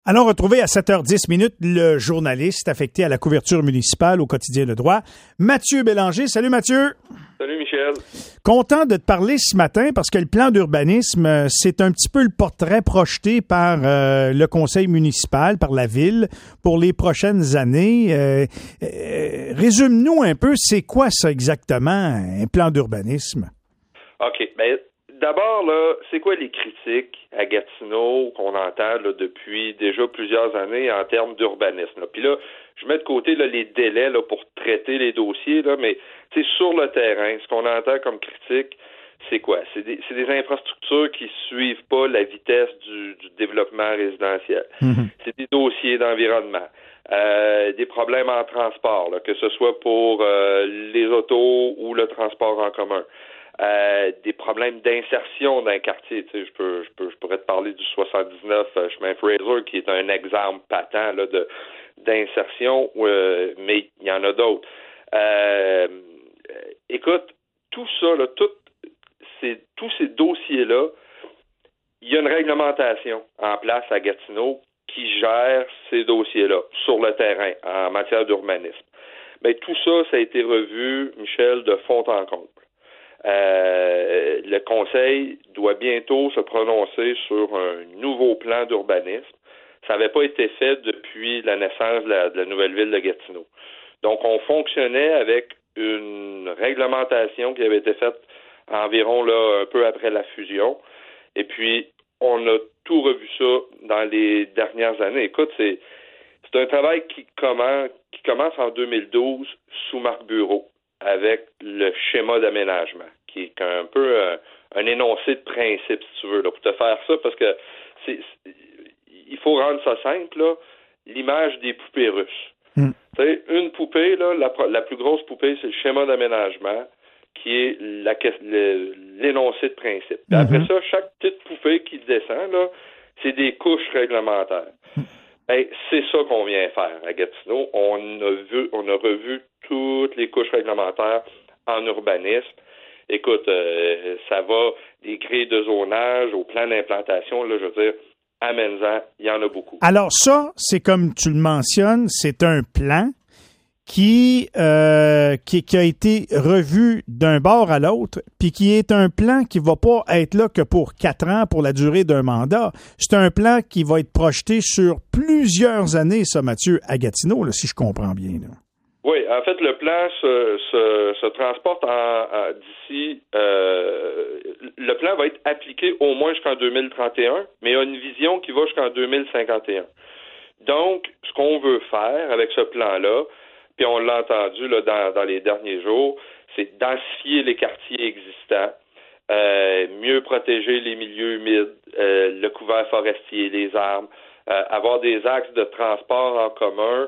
Allons retrouver à 7h10 le journaliste affecté à la couverture municipale au quotidien Le Droit, Mathieu Bélanger. Salut Mathieu. Salut Michel. Content de te parler ce matin parce que le plan d'urbanisme, c'est un petit peu le portrait projeté par le conseil municipal, par la ville, pour les prochaines années. Résume-nous un peu, c'est quoi ça exactement, un plan d'urbanisme? OK. Ben, d'abord, là, c'est quoi les critiques à Gatineau qu'on entend là, depuis déjà plusieurs années en termes d'urbanisme? Puis là, je mets de côté là, les délais là, pour traiter les dossiers, là, mais sur le terrain, ce qu'on entend comme critique, c'est quoi? C'est des infrastructures qui suivent pas la vitesse du développement résidentiel. Mm-hmm. C'est des dossiers d'environnement. Des problèmes en transport, là, que ce soit pour les autos ou le transport en commun. Des problèmes d'insertion dans un quartier. Tu sais, je pourrais te parler du 79 chemin Fraser, qui est un exemple patent là, d'insertion, mais il y en a d'autres. Écoute, tout ça, là, tous ces dossiers-là, il y a une réglementation en place à Gatineau qui gère ces dossiers-là sur le terrain en matière d'urbanisme. Mais tout ça, ça a été revu, Michel, de fond en comble. Le Conseil doit bientôt se prononcer sur un nouveau plan d'urbanisme. Ça n'avait pas été fait depuis la naissance de la nouvelle ville de Gatineau. Donc, on fonctionnait avec une réglementation qui avait été faite environ là, un peu après la fusion. Et puis, on a tout revu ça dans les dernières années. Écoute, c'est un travail qui commence en 2012 sous Marc Bureau, avec le schéma d'aménagement, qui est un peu un énoncé de principe, si tu veux, là, pour te faire ça, parce que il faut rendre ça simple, là, l'image des poupées russes. Tu sais, une poupée, là, la plus grosse poupée, c'est le schéma d'aménagement, qui est l'énoncé de principe. Puis après ça, chaque petite poupée qui descend, là, c'est des couches réglementaires. Ben, c'est ça qu'on vient faire à Gatineau. On a revu toutes les couches réglementaires en urbanisme. Écoute, ça va des grilles de zonage au plan d'implantation, là, je veux dire, amène-en, il y en a beaucoup. Alors ça, c'est comme tu le mentionnes, c'est un plan qui a été revu d'un bord à l'autre, puis qui est un plan qui va pas être là que pour 4 ans, pour la durée d'un mandat. C'est un plan qui va être projeté sur plusieurs années, ça, Mathieu, à Gatineau, là, si je comprends bien. Là. Oui, en fait, le plan se transporte d'ici. Le plan va être appliqué au moins jusqu'en 2031, mais il y a une vision qui va jusqu'en 2051. Donc, ce qu'on veut faire avec ce plan-là, puis on l'a entendu là, dans les derniers jours, c'est densifier les quartiers existants, mieux protéger les milieux humides, le couvert forestier, les arbres, avoir des axes de transport en commun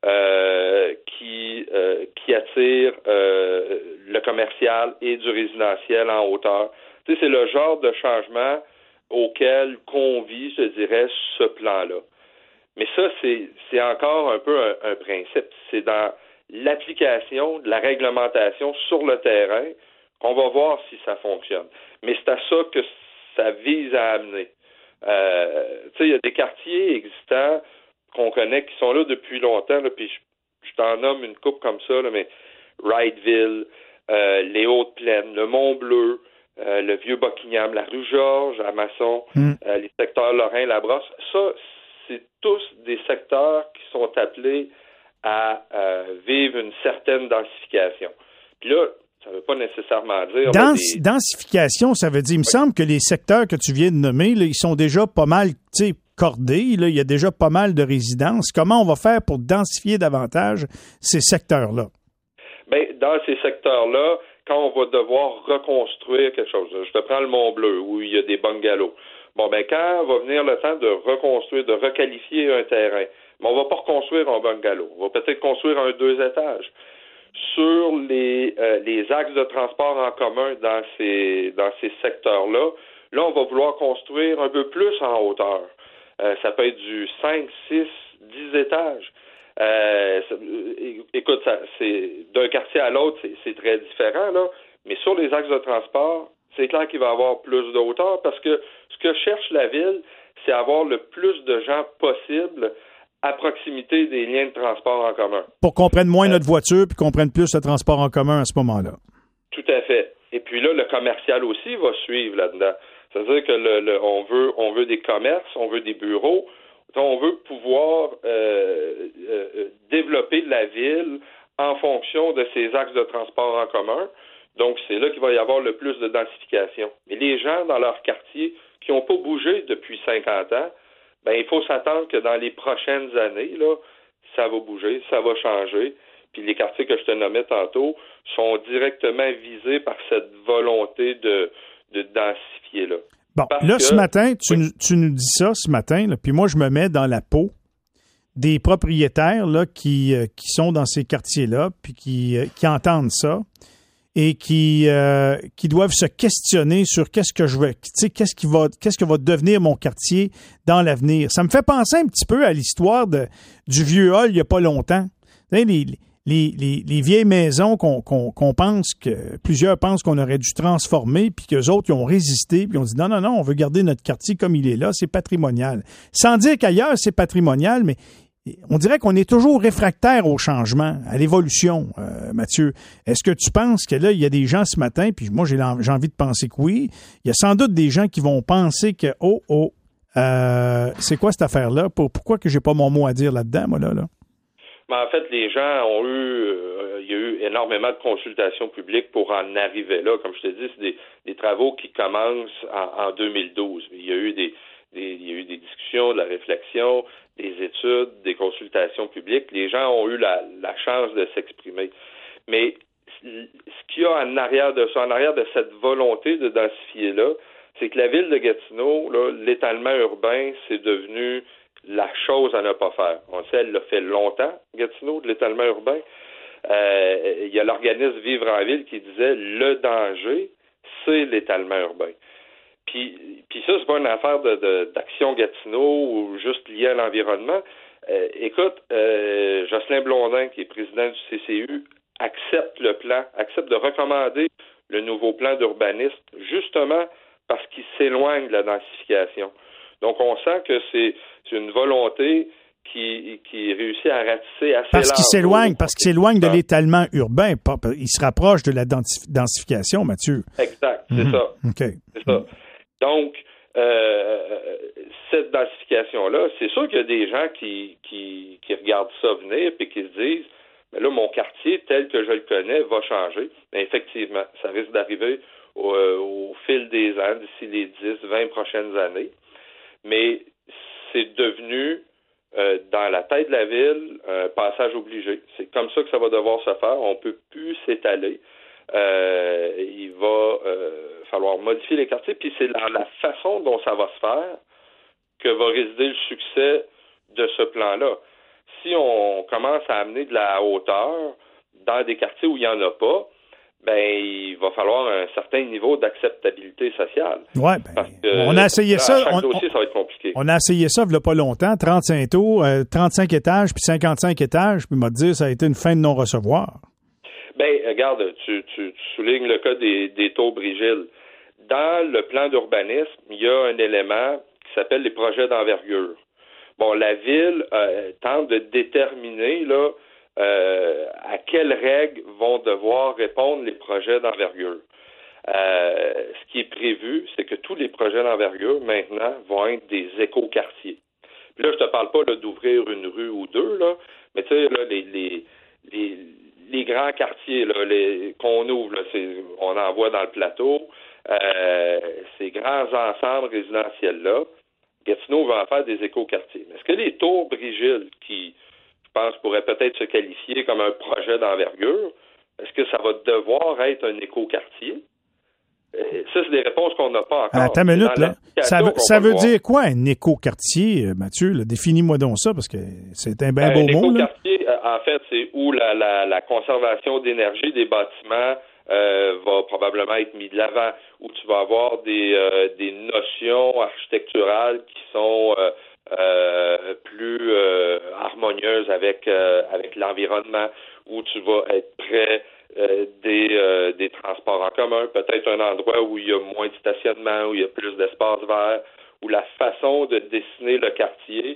qui attirent le commercial et du résidentiel en hauteur. Tu sais, c'est le genre de changement auquel convie, je dirais, ce plan-là. Mais ça, c'est encore un peu un principe. C'est dans l'application de la réglementation sur le terrain qu'on va voir si ça fonctionne. Mais c'est à ça que ça vise à amener. Tu sais, il y a des quartiers existants qu'on connaît qui sont là depuis longtemps, là, puis je t'en nomme une couple comme ça, là, mais Wrightsville, les Hautes-Plaines, le Mont-Bleu, le Vieux-Buckingham, la rue Georges, à Masson, les secteurs Lorrain, La Brosse, ça, c'est tous des secteurs qui sont appelés à vivre une certaine densification. Puis là, ça ne veut pas nécessairement dire... Densification, ça veut dire, il me semble que les secteurs que tu viens de nommer, là, ils sont déjà pas mal, tu sais, cordés, là, il y a déjà pas mal de résidences. Comment on va faire pour densifier davantage ces secteurs-là? Bien, dans ces secteurs-là, quand on va devoir reconstruire quelque chose, je te prends le Mont-Bleu, où il y a des bungalows. Bon, ben quand va venir le temps de reconstruire, de requalifier un terrain, mais on va pas reconstruire un bungalow. On va peut-être construire un 2 étages. Sur les axes de transport en commun dans ces secteurs-là, là, on va vouloir construire un peu plus en hauteur. Ça peut être du 5, 6, 10 étages. Écoute, c'est d'un quartier à l'autre, c'est très différent, là. Mais sur les axes de transport, c'est clair qu'il va y avoir plus de hauteur parce que ce que cherche la ville, c'est avoir le plus de gens possible à proximité des liens de transport en commun. Pour qu'on prenne moins notre voiture puis qu'on prenne plus le transport en commun à ce moment-là. Tout à fait. Et puis là, le commercial aussi va suivre là-dedans. C'est-à-dire que on veut des commerces, on veut des bureaux, on veut pouvoir développer la ville en fonction de ces axes de transport en commun. Donc, c'est là qu'il va y avoir le plus de densification. Mais les gens dans leur quartier qui n'ont pas bougé depuis 50 ans, ben il faut s'attendre que dans les prochaines années, là, ça va bouger, ça va changer. Puis les quartiers que je te nommais tantôt sont directement visés par cette volonté de densifier là. Bon, là, ce matin, tu nous dis ça ce matin, là, puis moi, je me mets dans la peau des propriétaires là, qui sont dans ces quartiers-là, puis qui entendent ça et qui doivent se questionner sur qu'est-ce que je veux, tu sais, qu'est-ce que va devenir mon quartier dans l'avenir. Ça me fait penser un petit peu à l'histoire du vieux hall il n'y a pas longtemps. Tu sais, les vieilles maisons qu'on pense que plusieurs pensent qu'on aurait dû transformer, puis qu'eux autres ils ont résisté, puis ont dit non, on veut garder notre quartier comme il est là, c'est patrimonial. Sans dire qu'ailleurs c'est patrimonial, mais on dirait qu'on est toujours réfractaire au changement, à l'évolution, Mathieu. Est-ce que tu penses que là, il y a des gens ce matin, puis moi j'ai envie de penser que oui, il y a sans doute des gens qui vont penser que c'est quoi cette affaire-là? Pourquoi que j'ai pas mon mot à dire là-dedans, moi, là? Mais en fait, les gens ont il y a eu énormément de consultations publiques pour en arriver là. Comme je te dis, c'est des travaux qui commencent en 2012. Il y a eu des discussions, de la réflexion, des études, des consultations publiques. Les gens ont eu la chance de s'exprimer. Mais ce qu'il y a en arrière de ça, en arrière de cette volonté de densifier là, c'est que la ville de Gatineau, là, l'étalement urbain, c'est devenu la chose à ne pas faire. On sait, elle l'a fait longtemps, Gatineau, de l'étalement urbain. Il y a l'organisme Vivre en ville qui disait le danger, c'est l'étalement urbain. Puis ça, c'est pas une affaire d'action Gatineau ou juste liée à l'environnement. Écoute, Jocelyn Blondin, qui est président du CCU, accepte le plan, accepte de recommander le nouveau plan d'urbanisme, justement parce qu'il s'éloigne de la densification. Donc, on sent que c'est une volonté qui réussit à ratisser assez large. Parce qu'il s'éloigne de l'étalement urbain. Il se rapproche de la densification, Mathieu. Exact, c'est ça. Okay. C'est ça. Donc, cette densification-là, c'est sûr qu'il y a des gens qui regardent ça venir et qui se disent, mais là, mon quartier, tel que je le connais, va changer. Mais effectivement, ça risque d'arriver au fil des ans, d'ici les 10, 20 prochaines années. Mais c'est devenu, dans la tête de la ville, un passage obligé. C'est comme ça que ça va devoir se faire. On ne peut plus s'étaler. Il va falloir modifier les quartiers. Puis c'est dans la façon dont ça va se faire que va résider le succès de ce plan-là. Si on commence à amener de la hauteur dans des quartiers où il n'y en a pas, ben il va falloir un certain niveau d'acceptabilité sociale. Oui, on a essayé ça. Chaque dossier, ça va être compliqué. On a essayé ça il n'y a pas longtemps, 35 tours, 35 étages, puis 55 étages, puis m'a dit ça a été une fin de non-recevoir. Ben, regarde, tu soulignes le cas des tours Brigil. Dans le plan d'urbanisme, il y a un élément qui s'appelle les projets d'envergure. Bon, la ville tente de déterminer là à quelles règles vont devoir répondre les projets d'envergure. Ce qui est prévu, c'est que tous les projets d'envergure, maintenant, vont être des écoquartiers. Puis là, je te parle pas là, d'ouvrir une rue ou deux, là, mais tu sais, là, les grands quartiers là, qu'on ouvre, là, on en voit dans le plateau, ces grands ensembles résidentiels-là, Gatineau va en faire des écoquartiers. Mais est-ce que les tours Brigil, qui, je pense, pourraient peut-être se qualifier comme un projet d'envergure, est-ce que ça va devoir être un écoquartier? Ça, c'est des réponses qu'on n'a pas encore. Attends une minute, là. Ça veut dire quoi, un écoquartier, Mathieu? Là? Définis-moi donc ça, parce que c'est un bien beau mot. Un écoquartier, en fait, c'est où la conservation d'énergie des bâtiments va probablement être mis de l'avant, où tu vas avoir des notions architecturales qui sont plus harmonieuses avec l'environnement, où tu vas être près des transports en commun, peut-être un endroit où il y a moins de stationnement, où il y a plus d'espace vert, ou la façon de dessiner le quartier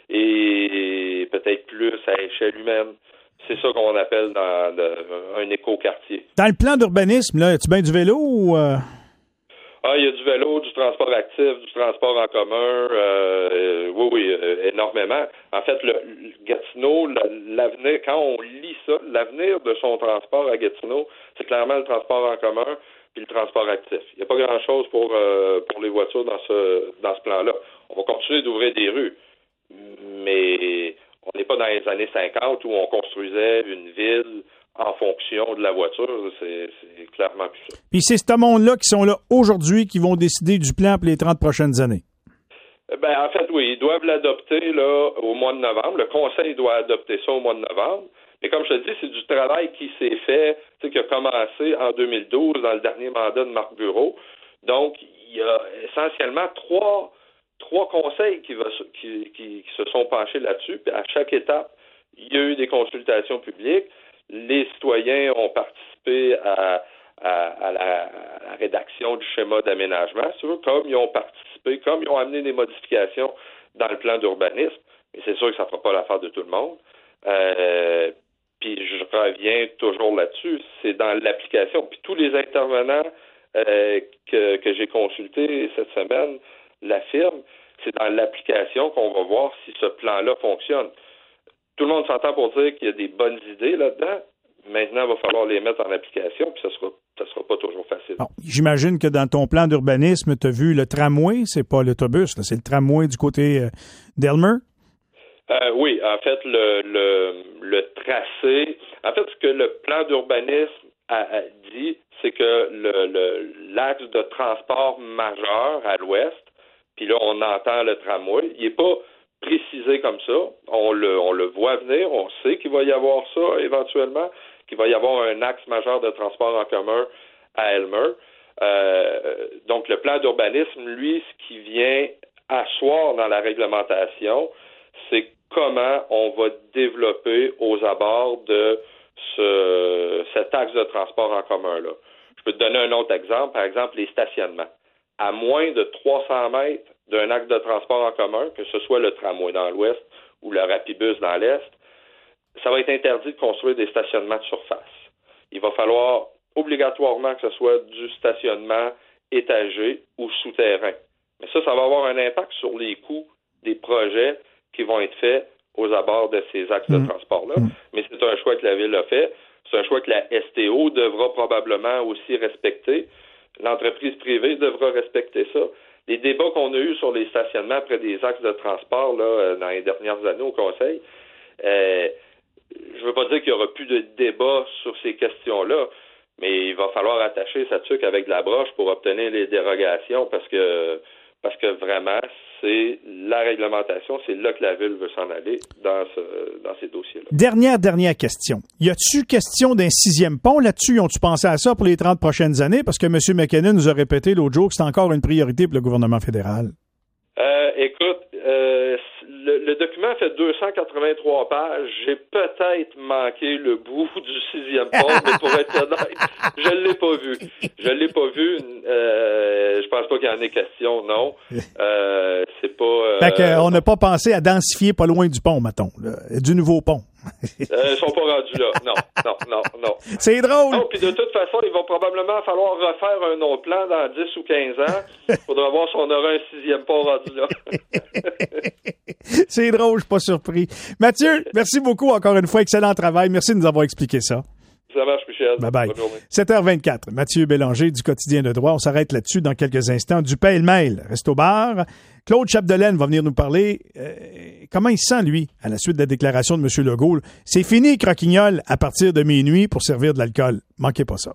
est peut-être plus à échelle humaine. C'est ça qu'on appelle un éco-quartier. Dans le plan d'urbanisme, là, as-tu bien du vélo ou... Il y a du vélo, du transport actif, du transport en commun, oui, énormément. En fait, le Gatineau, l'avenir, quand on lit ça, l'avenir de son transport à Gatineau, c'est clairement le transport en commun puis le transport actif. Il n'y a pas grand-chose pour les voitures dans ce plan-là. On va continuer d'ouvrir des rues, mais on n'est pas dans les années 50 où on construisait une ville en fonction de la voiture, c'est clairement plus ça. Puis c'est ce monde-là qui sont là aujourd'hui qui vont décider du plan pour les 30 prochaines années. En fait, oui, ils doivent l'adopter là au mois de novembre. Le Conseil doit adopter ça au mois de novembre. Mais comme je te dis, c'est du travail qui s'est fait, qui a commencé en 2012 dans le dernier mandat de Marc Bureau. Donc, il y a essentiellement trois conseils qui se sont penchés là-dessus. Puis à chaque étape, il y a eu des consultations publiques. Les citoyens ont participé à la rédaction du schéma d'aménagement, comme ils ont participé, comme ils ont amené des modifications dans le plan d'urbanisme. Mais c'est sûr que ça ne fera pas l'affaire de tout le monde. Puis je reviens toujours là-dessus, c'est dans l'application. Puis tous les intervenants que j'ai consultés cette semaine l'affirment, c'est dans l'application qu'on va voir si ce plan-là fonctionne. Tout le monde s'entend pour dire qu'il y a des bonnes idées là-dedans. Maintenant, il va falloir les mettre en application, puis ça sera pas toujours facile. Bon, j'imagine que dans ton plan d'urbanisme, tu as vu le tramway, c'est pas l'autobus, là, c'est le tramway du côté d'Aylmer? Oui, en fait, le tracé... En fait, ce que le plan d'urbanisme a dit, c'est que l'axe de transport majeur à l'ouest, puis là, on entend le tramway, il n'est pas précisé comme ça. On le voit venir, on sait qu'il va y avoir ça éventuellement, qu'il va y avoir un axe majeur de transport en commun à Aylmer. Donc, le plan d'urbanisme, lui, ce qui vient asseoir dans la réglementation, c'est comment on va développer aux abords de cet axe de transport en commun-là. Je peux te donner un autre exemple, par exemple les stationnements. À moins de 300 mètres d'un axe de transport en commun, que ce soit le tramway dans l'ouest ou le rapibus dans l'est, ça va être interdit de construire des stationnements de surface. Il va falloir obligatoirement que ce soit du stationnement étagé ou souterrain. Mais ça va avoir un impact sur les coûts des projets qui vont être faits aux abords de ces axes de transport-là. Mais c'est un choix que la Ville a fait. C'est un choix que la STO devra probablement aussi respecter. L'entreprise privée devra respecter ça. Les débats qu'on a eus sur les stationnements près des axes de transport là, dans les dernières années au Conseil, je ne veux pas dire qu'il n'y aura plus de débat sur ces questions-là, mais il va falloir attacher sa tuque avec de la broche pour obtenir les dérogations parce que vraiment, c'est la réglementation, c'est là que la Ville veut s'en aller dans ces dossiers-là. Dernière question. Y a-tu question d'un 6e pont là-dessus? Ont-tu pensé à ça pour les 30 prochaines années? Parce que M. McKinnon nous a répété l'autre jour que c'est encore une priorité pour le gouvernement fédéral. Écoute, le document fait 283 pages. J'ai peut-être manqué le bout du 6e pont, mais pour être honnête, je ne l'ai pas vu. Je pense pas qu'il y en ait question, non. C'est pas... Fait qu'on n'a pas pensé à densifier pas loin du pont, mettons, du nouveau pont. Ils sont pas rendus là. Non. C'est drôle. Non, puis de toute façon, il va probablement falloir refaire un autre plan dans 10 ou 15 ans. Il faudra voir si on aura un 6e pont rendu là. C'est drôle, je suis pas surpris. Mathieu, merci beaucoup encore une fois. Excellent travail. Merci de nous avoir expliqué ça. Ça marche, Michel. Bye-bye. 7h24. Mathieu Bélanger du Quotidien de droit. On s'arrête là-dessus dans quelques instants. Du pêle-mêle. Reste au bar. Claude Chapdelaine va venir nous parler. Comment il se sent, lui, à la suite de la déclaration de M. Legault? C'est fini, croquignol, à partir de minuit pour servir de l'alcool. Manquez pas ça.